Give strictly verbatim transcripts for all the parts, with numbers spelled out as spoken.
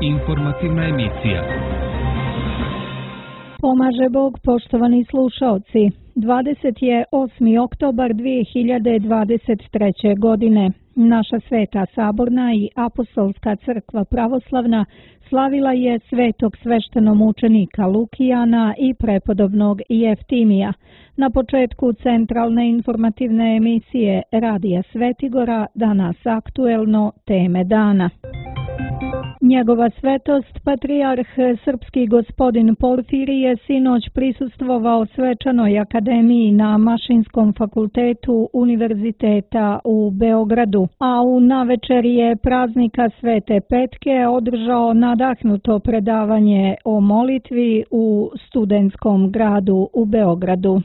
Informativna emisija. Pomaže Bog, poštovani slušaoci. dvadeset osmi oktobar dvije hiljade dvadeset treće. godine. Naša Sveta Saborna i Apostolska crkva pravoslavna slavila je svetog sveštenomučenika Lukijana i prepodobnog Jeftimija. Na početku centralne informativne emisije Radija Svetigora danas aktuelno teme dana. Njegova svetost, patrijarh srpski gospodin Porfirije, sinoć prisustvovao svečanoj akademiji na Mašinskom fakultetu Univerziteta u Beogradu, a u navečerje praznika Svete Petke održao nadahnuto predavanje o molitvi u studentskom gradu u Beogradu.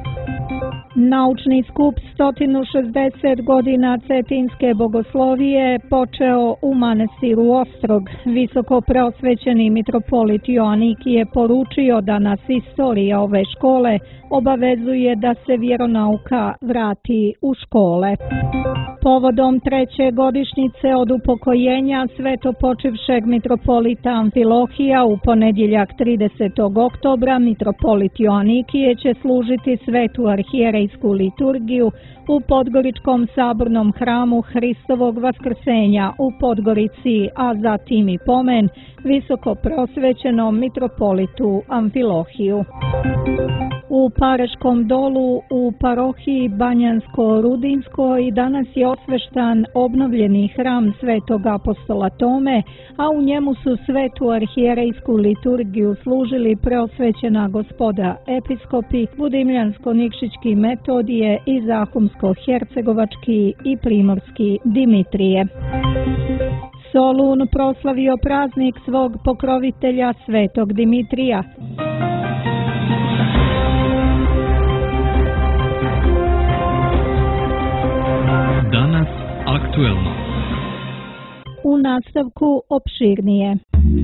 Naučni skup sto šezdeset godina Cetinske bogoslovije počeo u manastiru Ostrog. Visoko preosvećeni mitropolit Joanik je poručio da nas istorija ove škole obavezuje da se vjeronauka vrati u škole. Povodom treće godišnjice od upokojenja svetopočivšeg mitropolita Amfilohija u ponedjeljak tridesetog oktobra mitropolit Joanikije će služiti svetu arhijerejsku liturgiju u Podgoričkom sabornom hramu Hristovog vaskrsenja u Podgorici, a zatim i pomen visoko prosvećenom mitropolitu Amfilohiju. U Pareškom dolu u parohiji Banjansko-Rudinsko i danas je osveštan obnovljeni hram svetog apostola Tome, a u njemu su svetu arhijerejsku liturgiju služili preosvećena gospoda episkopi Budimljansko-Nikšićki Metodije i Zahumsko-Hercegovački i Primorski Dimitrije. Solun proslavio praznik svog pokrovitelja svetog Dimitrija. Danas aktuelno. U nastavku opširnije.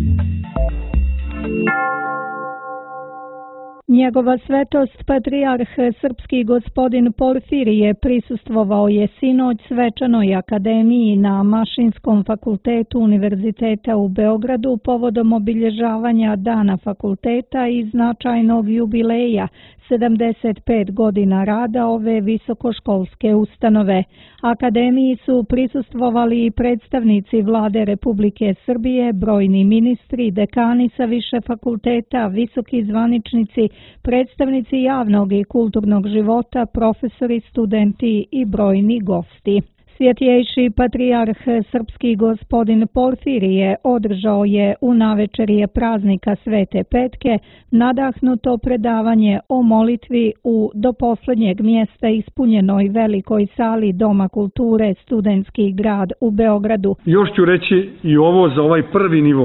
Njegova svetost, patrijarh srpski gospodin Porfirije, prisustvovao je sinoć svečanoj akademiji na Mašinskom fakultetu Univerziteta u Beogradu povodom obilježavanja dana fakulteta i značajnog jubileja sedamdeset pet godina rada ove visokoškolske ustanove. Akademiji su prisustvovali i predstavnici Vlade Republike Srbije, brojni ministri, dekani sa više fakulteta, visoki zvaničnici, predstavnici javnog i kulturnog života, profesori, studenti i brojni gosti. Svjetjejši patrijarh srpski gospodin Porfirije održao je u navečerje praznika Svete Petke nadahnuto predavanje o molitvi u do posljednjeg mjesta ispunjenoj velikoj sali Doma kulture Studentski grad u Beogradu. Još ću reći i ovo za ovaj prvi nivo.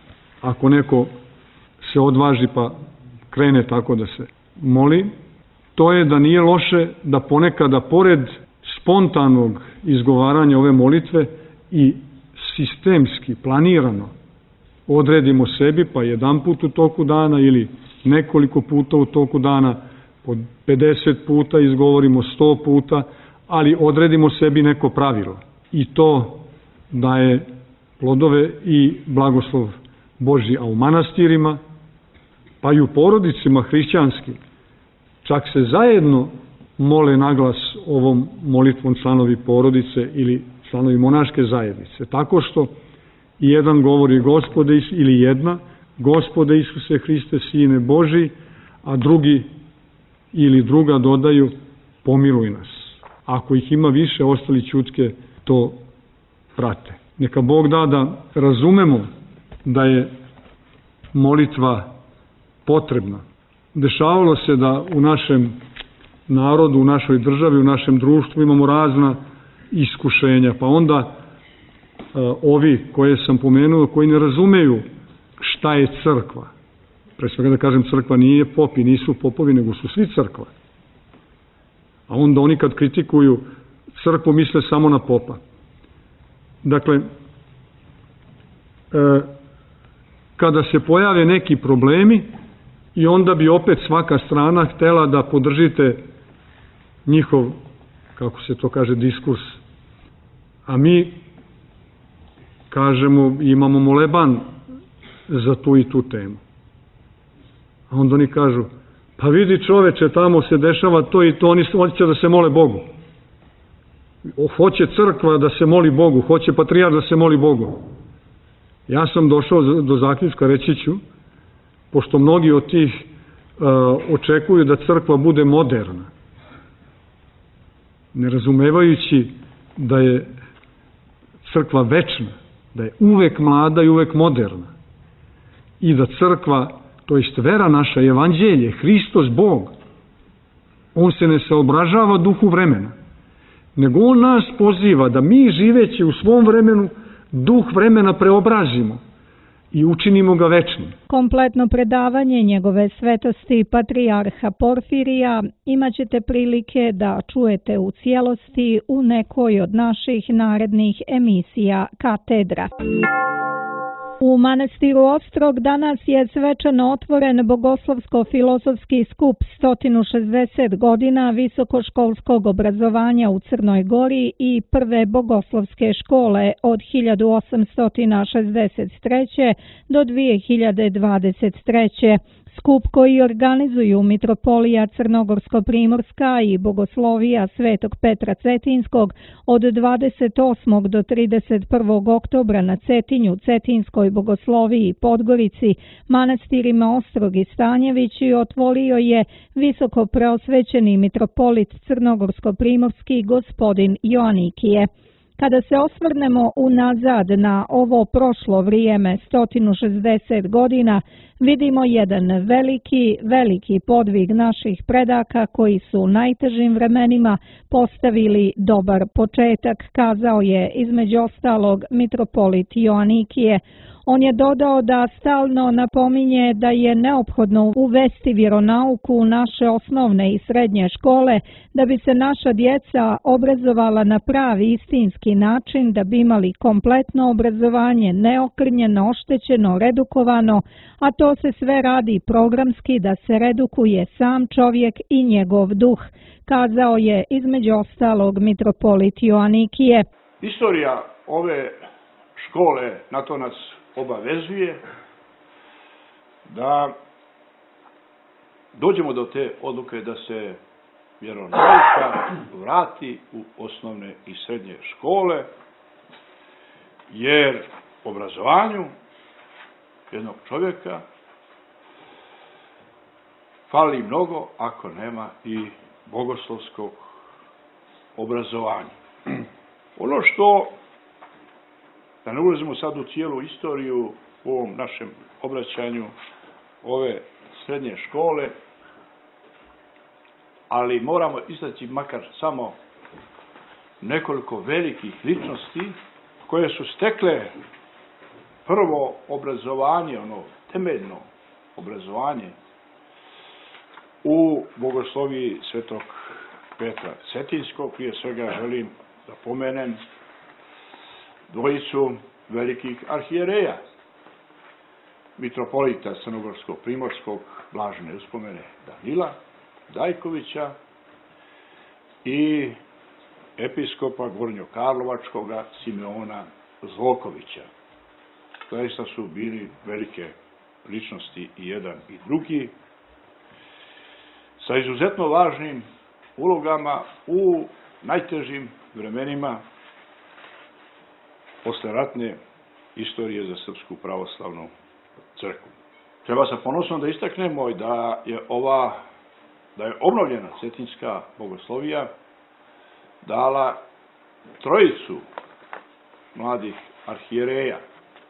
Ako neko se odvaži pa krene tako da se moli, to je da nije loše da ponekada pored spontanog izgovaranja ove molitve i sistemski, planirano odredimo sebi pa jedan put u toku dana ili nekoliko puta u toku dana, po pedeset puta izgovorimo sto puta, ali odredimo sebi neko pravilo i to daje plodove i blagoslov Božji, a u manastirima pa i u porodicima hrišćanskim čak se zajedno mole naglas ovom molitvom članovi porodice ili članovi monaške zajednice. Tako što jedan govori Gospode ili jedna, Gospode Isuse Hriste, Sine Božji, a drugi ili druga dodaju pomiluj nas. Ako ih ima više, ostali ćutke to prate. Neka Bog da da razumemo da je molitva potrebna. Dešavalo se da u našem narodu, u našoj državi, u našem društvu imamo razna iskušenja, pa onda uh, ovi koje sam pomenuo, koji ne razumeju šta je crkva. Pre svega da kažem, crkva nije popi, nisu popovi, nego su svi crkva. A onda oni kad kritikuju crkvu misle samo na popa. Dakle, uh, kada se pojave neki problemi i onda bi opet svaka strana htela da podržite njihov, kako se to kaže, diskurs. A mi kažemo, imamo moleban za tu i tu temu. A onda oni kažu, pa vidi čoveče, tamo se dešava to i to, oni hoće da se mole Bogu. Hoće crkva da se moli Bogu, hoće patrijarh da se moli Bogu. Ja sam došao do zaključka, reći ću, pošto mnogi od tih uh, očekuju da crkva bude moderna, ne razumevajući da je crkva večna, da je uvek mlada i uvek moderna i da crkva, to jest vera naša, evanđelje, Hristos Bog, on se ne saobražava duhu vremena, nego on nas poziva da mi živeći u svom vremenu duh vremena preobrazimo i učinimo ga večnim. Kompletno predavanje njegove svetosti patrijarha Porfirija imaćete prilike da čujete u cijelosti u nekoj od naših narednih emisija Katedra. U manastiru Ostrog danas je svečano otvoren bogoslovsko-filozofski skup sto šezdeset godina visokoškolskog obrazovanja u Crnoj Gori i prve bogoslovske škole od hiljadu osamsto šezdeset treće. do dvije hiljade dvadeset treće. Skup koji organizuju Mitropolija Crnogorsko-Primorska i Bogoslovija Svetog Petra Cetinskog od dvadeset osmog do trideset prvog oktobra na Cetinju, Cetinskoj Bogosloviji i Podgorici, manastirima Ostrog i Stanjevići otvorio je visoko preosvećeni mitropolit Crnogorsko-Primorski gospodin Joanikije. Kada se osvrnemo unazad na ovo prošlo vrijeme sto šezdeset godina, vidimo jedan veliki, veliki podvig naših predaka koji su u najtežim vremenima postavili dobar početak, kazao je između ostalog mitropolit Joanikije. On je dodao da stalno napominje da je neophodno uvesti vjeronauku u naše osnovne i srednje škole da bi se naša djeca obrazovala na pravi istinski način, da bi imali kompletno obrazovanje, neokrnjeno, oštećeno, redukovano, a to se sve radi programski da se redukuje sam čovjek i njegov duh, kazao je između ostalog mitropolit Joanikije. Istorija ove škole na to nas obavezuje da dođemo do te odluke da se vjeronauka vrati u osnovne i srednje škole, jer obrazovanju jednog čovjeka fali mnogo ako nema i bogoslovskog obrazovanja. Ono što, da ne ulazimo sad u cijelu istoriju u ovom našem obraćanju ove srednje škole, ali moramo istaći makar samo nekoliko velikih ličnosti koje su stekle prvo obrazovanje, ono temeljno obrazovanje u bogosloviji Svetog Petra Cetinskog. Prije svega želim da pomenem dvojicu velikih arhijereja, mitropolita Crnogorsko-Primorskog blažene uspomene Danila Dajkovića i episkopa Gornjokarlovačkoga Simeona Zlokovića. Zaista su bili velike ličnosti i jedan i drugi, sa izuzetno važnim ulogama u najtežim vremenima posleratne istorije za Srpsku pravoslavnu crkvu. Treba sa ponosom da istaknemo da je ova, da je obnovljena Cetinska bogoslovija dala trojicu mladih arhijereja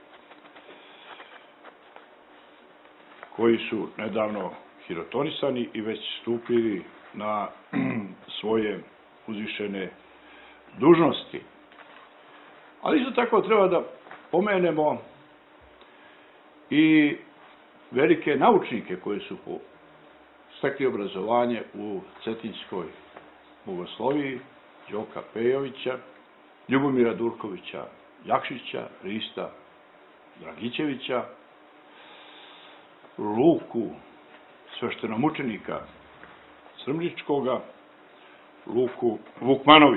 koji su nedavno hirotonisani i već stupili na svoje uzvišene dužnosti. Ali isto tako treba da pomenemo i velike naučnike koji su stekli obrazovanje u Cetinskoj bogosloviji, Đoka Pejovića, Ljubomira Durkovića Jakšića, Rista Dragićevića, Luku sveštenomučenika Srmljičkoga, Luku Vukmanovića.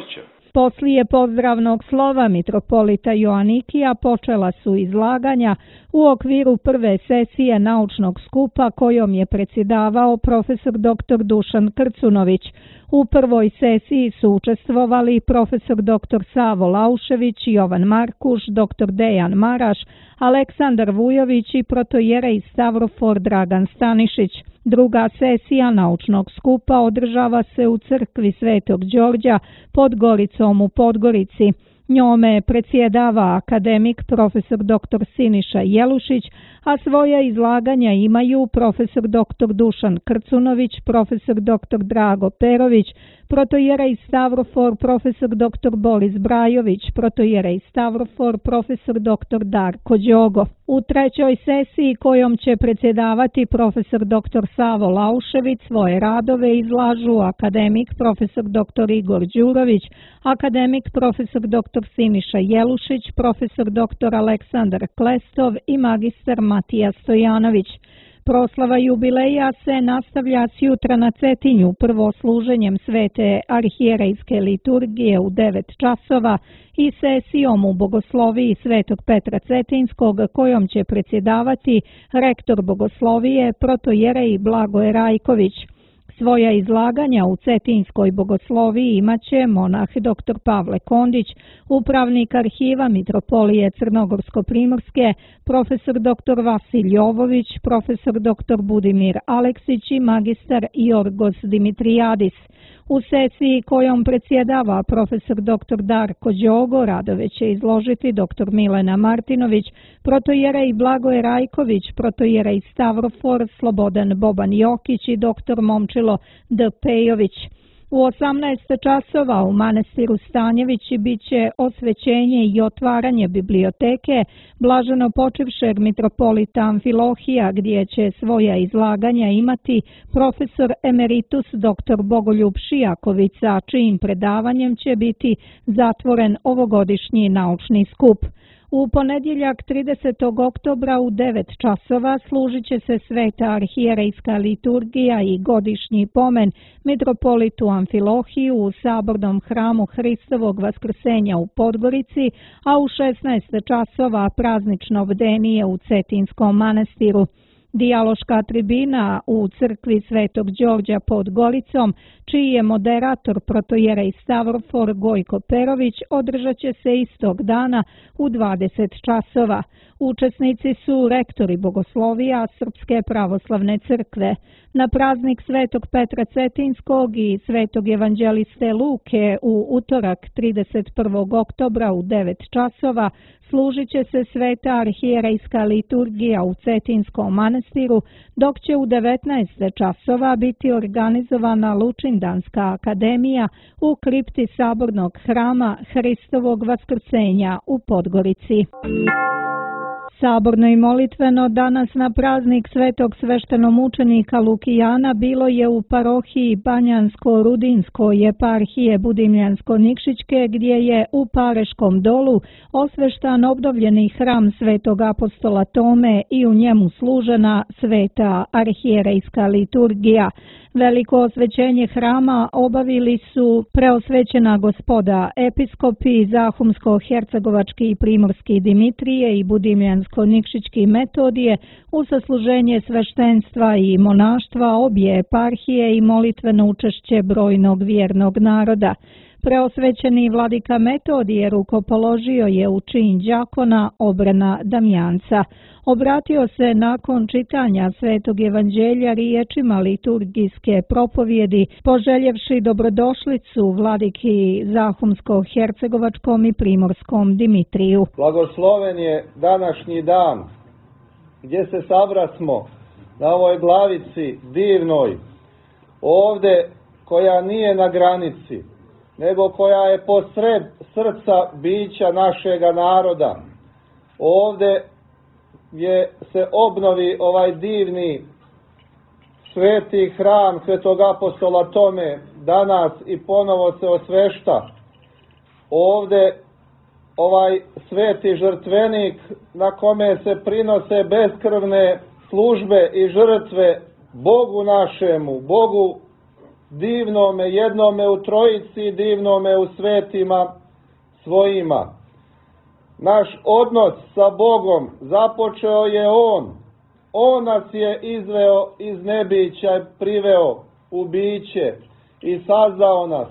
Poslije pozdravnog slova mitropolita Joanikija počela su izlaganja u okviru prve sesije naučnog skupa kojom je predsjedavao profesor doktor Dušan Krcunović. U prvoj sesiji su učestvovali profesor doktor Savo Laušević, Jovan Markuš, doktor Dejan Maraš, Aleksandar Vujović i protojerej Stavrofor Dragan Stanišić. Druga sesija naučnog skupa održava se u crkvi Svetog Đorđa pod Goricom u Podgorici. Njome predsjedava akademik profesor doktor Siniša Jelušić, a svoja izlaganja imaju profesor doktor Dušan Krcunović, profesor doktor Drago Perović, protojerej Stavrofor profesor doktor Boris Brajović, protojerej Stavrofor profesor doktor Darko Đogo. U trećoj sesiji kojom će predsjedavati profesor doktor Savo Laušević svoje radove izlažu akademik profesor doktor Igor Đurović, akademik profesor doktor Siniša Jelušić, profesor doktor Aleksandar Klestov i magistar Matija Stojanović. Proslava jubileja se nastavlja sjutra na Cetinju, prvo služenjem svete arhijerejske liturgije u devet časova i sesijom u bogosloviji Svetog Petra Cetinskog kojom će predsjedavati rektor bogoslovije protojerej Blagoje Rajković. Svoja izlaganja u Cetinskoj bogosloviji imaće monah doktor Pavle Kondić, upravnik arhiva Mitropolije Crnogorsko-Primorske, profesor doktor Vasilj Jovović, profesor doktor Budimir Aleksić i magistar Jorgos Dimitrijadis. U sesiji kojom predsjedava profesor doktor Darko Đogo radove će izložiti doktor Milena Martinović, protojerej Blagoje Rajković, protojerej Stavrofor Slobodan Boban Jokić i doktor Momčilo D. Pejović. U osamnaest časova u manastiru Stanjevići bit će osvećenje i otvaranje biblioteke blaženo počivšeg mitropolita Amfilohija, gdje će svoja izlaganja imati profesor emeritus doktor Bogoljub Šijakovica, čijim predavanjem će biti zatvoren ovogodišnji naučni skup. U ponedjeljak tridesetog oktobra u devet časova služit će se sveta arhijerejska liturgija i godišnji pomen mitropolitu Amfilohiju u sabornom hramu Hristovog vaskrsenja u Podgorici, a u šesnaest časova praznično bdenije u Cetinskom manastiru. Dijaloška tribina u crkvi Svetog Đorđa pod Goricom, čiji je moderator protojerej Stavrofor Gojko Perović, održat će se istog dana u dvadeset časova. Učesnici su rektori bogoslovija Srpske pravoslavne crkve. Na praznik Svetog Petra Cetinskog i Svetog evanđeliste Luke u utorak trideset prvog oktobra u devet časova služit će se sveta arhijerejska liturgija u Cetinskom manastiru, dok će u devetnaest časova biti organizovana Lučindanska akademija u kripti sabornog hrama Hristovog vaskrsenja u Podgorici. Saborno i molitveno danas na praznik svetog sveštenomučenika Lukijana bilo je u parohiji Banjansko-Rudinskoj eparhije Budimljansko-Nikšićke, gdje je u Pareškom dolu osveštan obnovljeni hram svetog apostola Tome i u njemu služena sveta arhijerejska liturgija. Veliko osvećenje hrama obavili su preosvećena gospoda episkopi Zahumsko-Hercegovački i Primorski Dimitrije i Budimljansko-Nikšićki Metodije u sasluženje sveštenstva i monaštva obje eparhije i molitveno učešće brojnog vjernog naroda. Preosvećeni vladika Metodije rukopoložio je u čin đakona obrana Damjanca. Obratio se nakon čitanja Svetog evanđelja riječima liturgijske propovjedi, poželjevši dobrodošlicu vladiki Zahumsko-Hercegovačkom i Primorskom Dimitriju. Blagosloven je današnji dan gdje se sabrasmo na ovoj glavici divnoj, ovdje koja nije na granici, nego koja je posred srca bića našega naroda. Ovdje gdje se obnovi ovaj divni sveti hram svetog apostola Tome danas i ponovo se osvešta. Ovdje ovaj sveti žrtvenik na kome se prinose beskrvne službe i žrtve Bogu našemu, Bogu divnome jednome u trojici, divnome u svetima svojima. Naš odnos sa Bogom započeo je On. On nas je izveo iz nebića i priveo u biće i sazdao nas.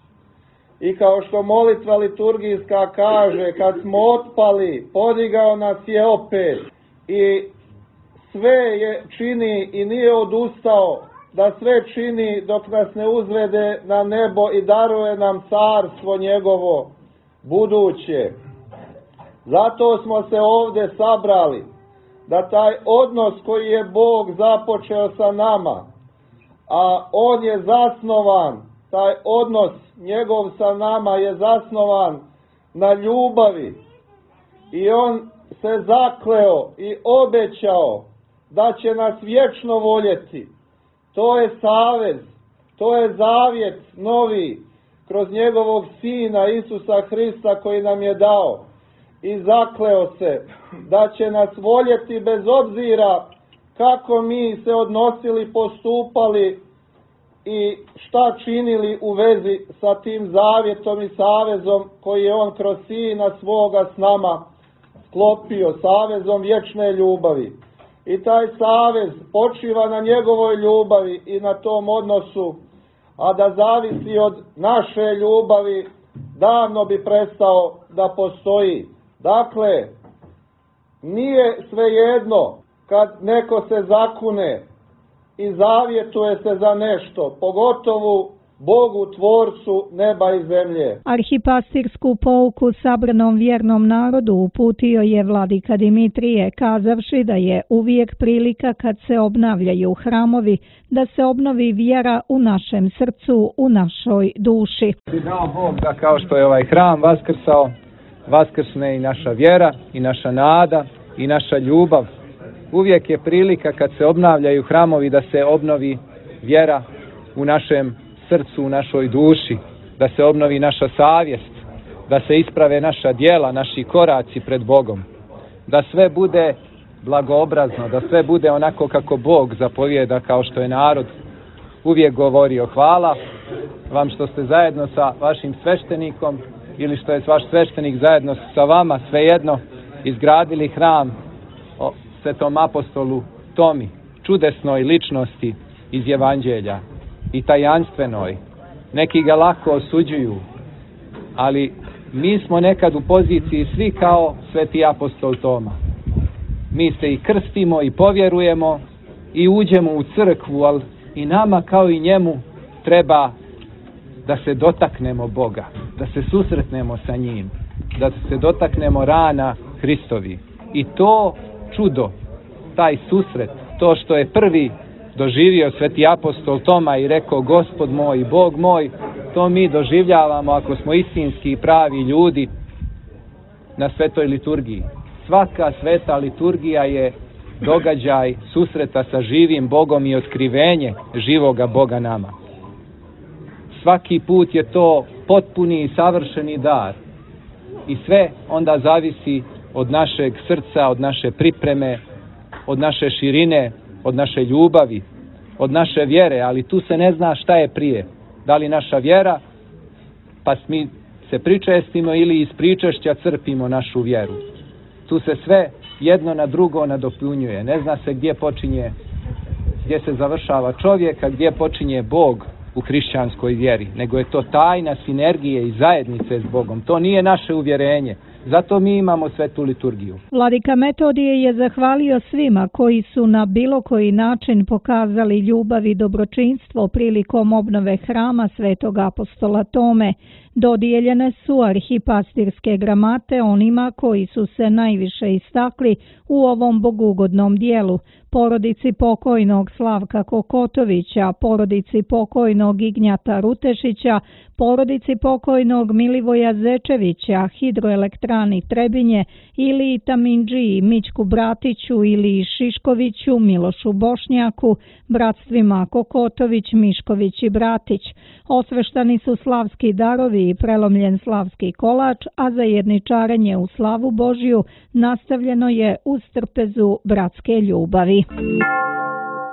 I kao što molitva liturgijska kaže, kad smo otpali, podigao nas je opet i sve je čini i nije odustao da sve čini dok nas ne uzvede na nebo i daruje nam carstvo njegovo buduće. Zato smo se ovdje sabrali, da taj odnos koji je Bog započeo sa nama, a on je zasnovan, taj odnos njegov sa nama je zasnovan na ljubavi i on se zakleo i obećao da će nas vječno voljeti. To je savez, to je zavjet novi kroz njegovog Sina Isusa Hrista koji nam je dao. I zakleo se da će nas voljeti bez obzira kako mi se odnosili, postupali i šta činili u vezi sa tim zavjetom i savezom koji je on kroz Sina svoga s nama sklopio, savezom vječne ljubavi. I taj savez počiva na njegovoj ljubavi i na tom odnosu, a da zavisi od naše ljubavi, davno bi prestao da postoji. Dakle, nije svejedno kad neko se zakune i zavjetuje se za nešto, pogotovo Bogu tvorcu neba i zemlje. Arhipastirsku pouku sabranom vjernom narodu uputio je vladika Dimitrije, kazavši da je uvijek prilika kad se obnavljaju hramovi, da se obnovi vjera u našem srcu, u našoj duši. I dao Bog da kao što je ovaj hram vaskrsao, vaskrsne i naša vjera, i naša nada, i naša ljubav. Uvijek je prilika kad se obnavljaju hramovi da se obnovi vjera u našem srcu, u našoj duši, da se obnovi naša savjest, da se isprave naša djela, naši koraci pred Bogom, da sve bude blagoobrazno, da sve bude onako kako Bog zapovijeda, kao što je narod uvijek govorio. Hvala vam što ste zajedno sa vašim sveštenikom ili što je vaš sveštenik zajedno sa vama, svejedno, izgradili hram o svetom apostolu Tomi, čudesnoj ličnosti iz Evanđelja i tajanstvenoj. Neki ga lako osuđuju, ali mi smo nekad u poziciji svi kao sveti apostol Toma. Mi se i krstimo i povjerujemo i uđemo u crkvu, ali i nama kao i njemu treba da se dotaknemo Boga, da se susretnemo sa njim, da se dotaknemo rana Hristovi. I to čudo, taj susret, to što je prvi doživio sveti apostol Toma i rekao Gospod moj i Bog moj, to mi doživljavamo ako smo istinski i pravi ljudi na svetoj liturgiji. Svaka sveta liturgija je događaj susreta sa živim Bogom i otkrivenje živoga Boga nama. Svaki put je to potpuni i savršeni dar i sve onda zavisi od našeg srca, od naše pripreme, od naše širine, od naše ljubavi, od naše vjere, ali tu se ne zna šta je prije. Da li naša vjera, pa mi se pričestimo, ili iz pričešća crpimo našu vjeru. Tu se sve jedno na drugo nadopunjuje. Ne zna se gdje počinje, gdje se završava čovjek, a gdje počinje Bog u hrišćanskoj vjeri, nego je to tajna sinergije i zajednice s Bogom. To nije naše uvjerenje. Zato mi imamo svetu liturgiju. Vladika Metodije je zahvalio svima koji su na bilo koji način pokazali ljubav i dobročinstvo prilikom obnove hrama svetog apostola Tome. Dodijeljene su arhipastirske gramate onima koji su se najviše istakli u ovom bogugodnom dijelu. Porodici pokojnog Slavka Kokotovića, porodici pokojnog Ignjata Rutešića, porodici pokojnog Milivoja Zečevića, hidroelektrani Trebinje, ili Tamindžiji Mićku Bratiću ili Šiškoviću, Milošu Bošnjaku, bratstvima Kokotović, Mišković i Bratić. Osveštani su slavski darovi i prelomljen slavski kolač, a za jedničarenje u slavu Božju nastavljeno je uz trpezu bratske ljubavi.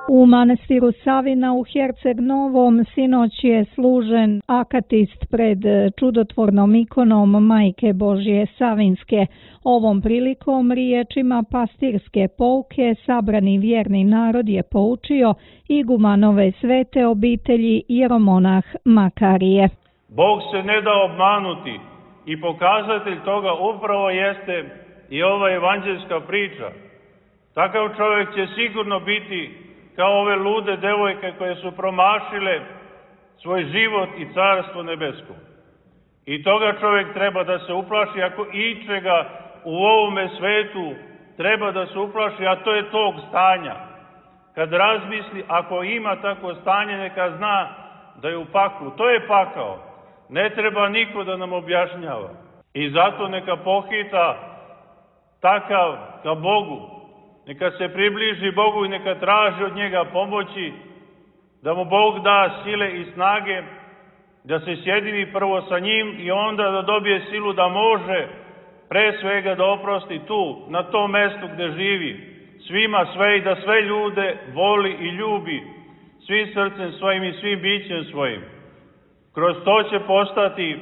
U manastiru Savina u Herceg Novom sinoć je služen akatist pred čudotvornom ikonom Majke Božje Savinske. Ovom prilikom riječima pastirske pouke sabrani vjerni narod je poučio igumanove svete obitelji jeromonah Makarije. Bog se ne da obmanuti i pokazatelj toga upravo jeste i ova evanđelska priča. Takav čovjek će sigurno biti kao ove lude devojke koje su promašile svoj život i carstvo nebesko. I toga čovjek treba da se uplaši, ako ičega u ovome svetu treba da se uplaši, a to je tog stanja. Kad razmisli, ako ima takvo stanje, neka zna da je u paklu. To je pakao. Ne treba niko da nam objašnjava. I zato neka pohita takav ka Bogu. Neka se približi Bogu i neka traži od njega pomoći, da mu Bog da sile i snage, da se sjedini prvo sa njim i onda da dobije silu da može pre svega da oprosti tu, na tom mestu gde živi, svima sve i da sve ljude voli i ljubi, svim srcem svojim i svim bićem svojim. Kroz to će postati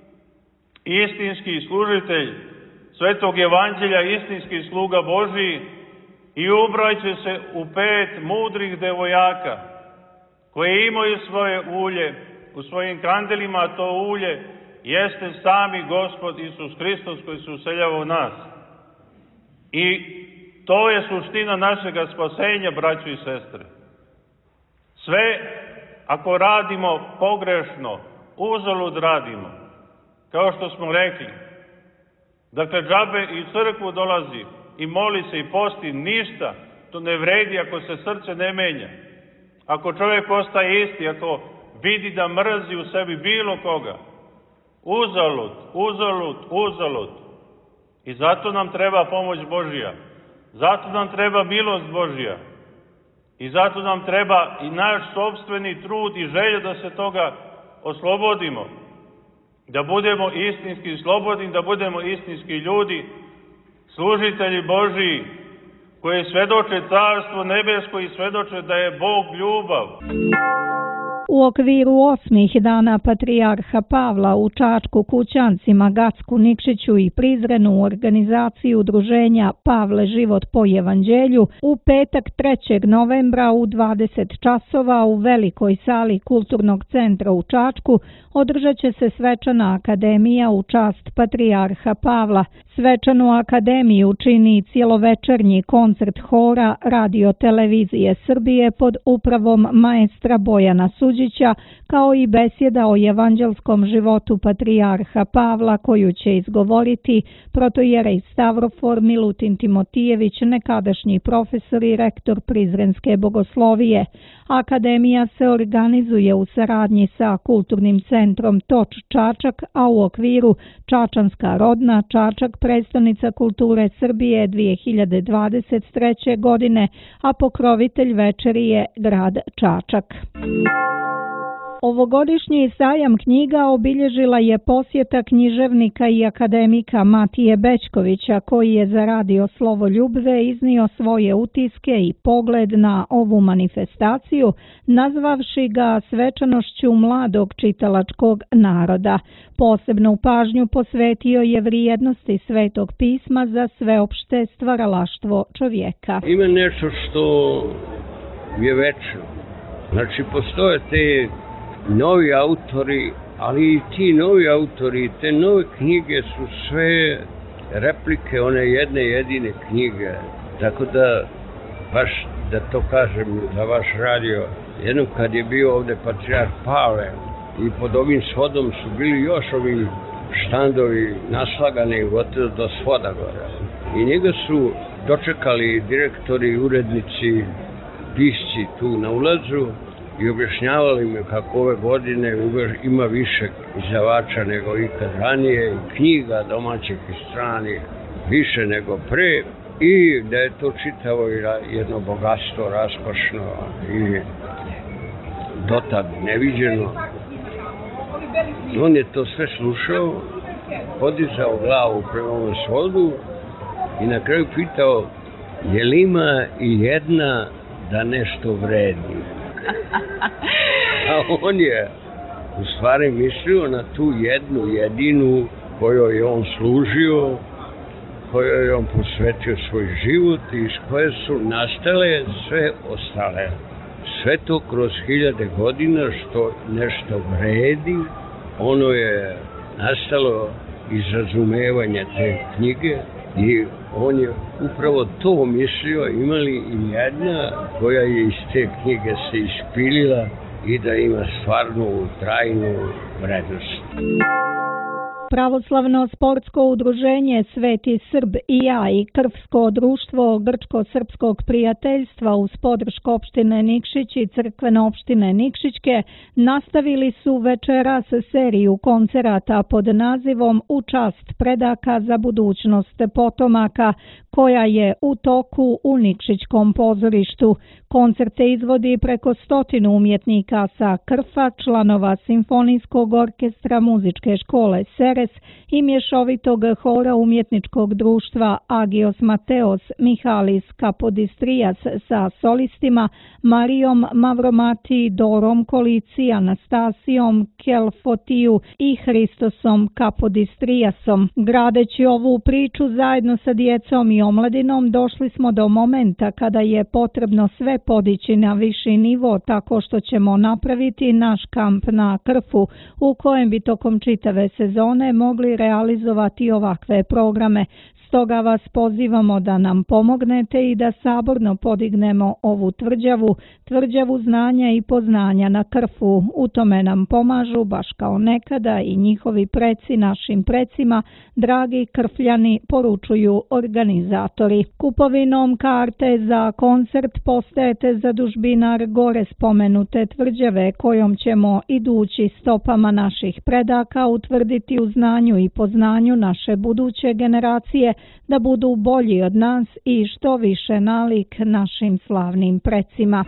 istinski služitelj Svetog Evanđelja, istinski sluga Božiji, i ubraće se u pet mudrih devojaka, koje imaju svoje ulje u svojim kandelima, a to ulje jeste sami Gospod Isus Hristos koji se useljava u nas. I to je suština našega spasenja, braćo i sestre. Sve, ako radimo pogrešno, uzalud radimo, kao što smo rekli. Dakle, džabe i u crkvu dolazi i moli se i posti, ništa to ne vredi ako se srce ne menja. Ako čovjek ostaje isti, ako vidi da mrzi u sebi bilo koga, uzalud, uzalud, uzalud. I zato nam treba pomoć Božja. Zato nam treba milost Božja. I zato nam treba i naš sopstveni trud i želja da se toga oslobodimo. Da budemo istinski slobodni, da budemo istinski ljudi, služitelji Božiji, koji svedoče carstvo nebesko i svedoče da je Bog ljubav. U okviru osmih dana Patrijarha Pavla u Čačku, Kućancima, Gacku, Nikšiću i Prizrenu u organizaciji udruženja Pavle život po evanđelju u petak trećeg novembra u dvadeset časova u velikoj sali Kulturnog centra u Čačku održat će se svečana akademija u čast Patrijarha Pavla. Svečanu akademiju čini cjelovečernji koncert hora Radio Televizije Srbije pod upravom maestra Bojana Suđića, kao i besjeda o evanđelskom životu Patrijarha Pavla koju će izgovoriti protojerej Stavrofor Milutin Timotijević, nekadašnji profesor i rektor Prizrenske bogoslovije. Akademija se organizuje u saradnji sa Kulturnim centrom Toč Čačak, a u okviru Čačanska rodna Čačak, predstavnica kulture Srbije dvije hiljade dvadeset treće. godine, a pokrovitelj večeri je grad Čačak. Ovogodišnji sajam knjiga obilježila je posjeta književnika i akademika Matije Bećkovića, koji je za radio Slovoljubve iznio svoje utiske i pogled na ovu manifestaciju, nazvavši ga svečanošću mladog čitalačkog naroda. Posebnu pažnju posvetio je vrijednosti Svetog pisma za sveopšte stvaralaštvo čovjeka. Ima nešto što je večno. Znači, postoje te novi autori, ali i ti novi autori, te nove knjige su sve replike one jedne jedine knjige. Tako da, baš da to kažem za vaš radio, jednom kad je bio ovdje Patrijarh Pavle i pod ovim svodom su bili još ovi štandovi naslagani gotovo do svoda gore. I njega su dočekali direktori, urednici, pisci tu na ulazu i objašnjavali mi kako ove godine ima više izdavača nego ikad ranije, knjiga domaćih i stranih više nego pre, i da je to čitavo jedno bogatstvo raskošno i dotad neviđeno. On je to sve slušao, podizao glavu prema ovom svodu i na kraju pitao je li ima i jedna da nešto vredi. A on je u stvari mislio na tu jednu jedinu kojoj je on služio, kojoj je on posvetio svoj život i iz koje su nastale sve ostale. Sve to kroz hiljade godina što nešto vredi, ono je nastalo iz razumevanja te knjige i on je upravo to mislio, imali i jedna koja je iz te knjige se ispilila i da ima stvarnu trajnu vrednost. Pravoslavno sportsko udruženje Sveti Srb i ja i Krvsko društvo Grčko-srpskog prijateljstva uz podršku opštine Nikšić i crkvene opštine Nikšićke nastavili su večeras seriju koncerata pod nazivom U čast predaka za budućnost potomaka, koja je u toku u Nikšićkom pozorištu. Koncerte izvodi preko stotinu umjetnika sa Krfa, članova Simfonijskog orkestra muzičke škole Seres i mješovitog hora umjetničkog društva Agios Mateos Mihalis Kapodistrijas sa solistima Marijom Mavromati, Dorom Kolici, Anastasijom Kelfotiju i Hristosom Kapodistrijasom. Gradeći ovu priču zajedno sa djecom i omladinom, došli smo do momenta kada je potrebno sve podići na viši nivo tako što ćemo napraviti naš kamp na Krfu u kojem bi tokom čitave sezone mogli realizovati ovakve programe. Stoga vas pozivamo da nam pomognete i da saborno podignemo ovu tvrđavu, tvrđavu znanja i poznanja na Krfu. U tome nam pomažu, baš kao nekada, i njihovi preci našim precima, dragi Krfljani, poručuju organizatori. Kupovinom karte za koncert postajete zadužbinar gore spomenute tvrđave, kojom ćemo, idući stopama naših predaka, utvrditi u znanju i poznanju naše buduće generacije da budu bolji od nas i što više nalik našim slavnim precima.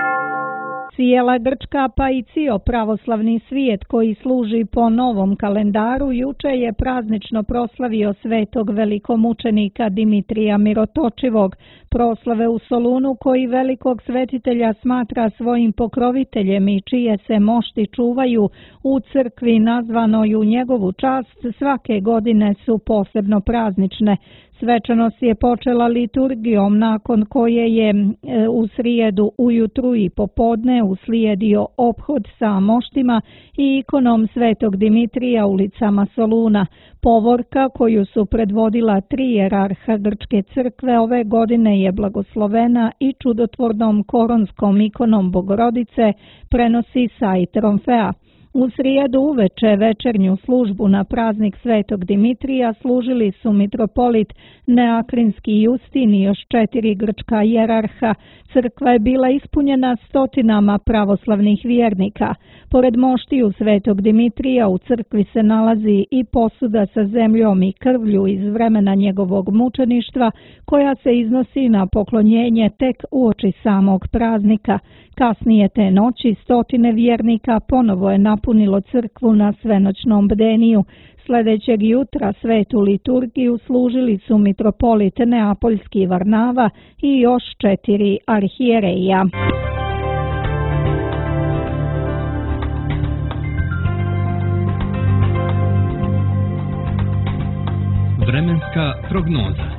Cijela Grčka pa i cijel pravoslavni svijet koji služi po novom kalendaru juče je praznično proslavio svetog velikomučenika Dimitrija Mirotočivog, proslave u Solunu koji velikog svetitelja smatra svojim pokroviteljem i čije se mošti čuvaju u crkvi nazvanoj u njegovu čast, svake godine su posebno praznične. Svečanost je počela liturgijom nakon koje je u srijedu ujutru i popodne uslijedio ophod sa moštima i ikonom svetog Dimitrija ulicama Soluna. Povorka koju su predvodila tri jerarha Grčke crkve ove godine je blagoslovena i čudotvornom koronskom ikonom Bogorodice, prenosi sajt Romfea. U srijedu uveče večernju službu na praznik svetog Dimitrija služili su mitropolit Neakrinski Justin i još četiri grčka jerarha. Crkva je bila ispunjena stotinama pravoslavnih vjernika. Pored moštiju svetog Dimitrija u crkvi se nalazi i posuda sa zemljom i krvlju iz vremena njegovog mučeništva, koja se iznosi na poklonjenje tek uoči samog praznika. Kasnije te noći stotine vjernika ponovo je napunilo crkvu na svenoćnom bdeniju. Sljedećeg jutra svetu liturgiju služili su mitropolit Neapoljski Varnava i još četiri arhijereja. Vremenska prognoza.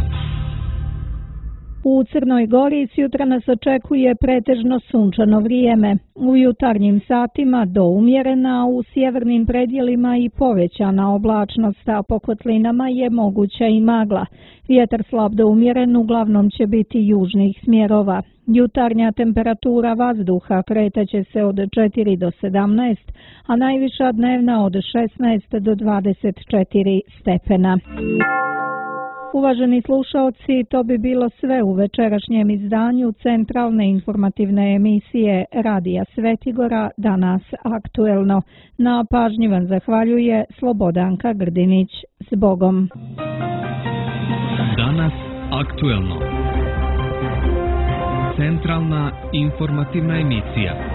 U Crnoj Gori sjutra nas očekuje pretežno sunčano vrijeme. U jutarnjim satima do umjerena, u sjevernim predjelima i povećana oblačnost, a po kotlinama je moguća i magla. Vjetar slab do umjeren uglavnom će biti južnih smjerova. Jutarnja temperatura vazduha kretaće se od četiri do sedamnaest, a najviša dnevna od šesnaest do dvadeset četiri stepena. Uvaženi slušalci, to bi bilo sve u večerašnjem izdanju centralne informativne emisije Radija Svetigora, danas aktuelno. Na pažnji vam zahvaljuje Slobodanka Grdinić. S Bogom. Danas aktuelno. Centralna informativna emisija.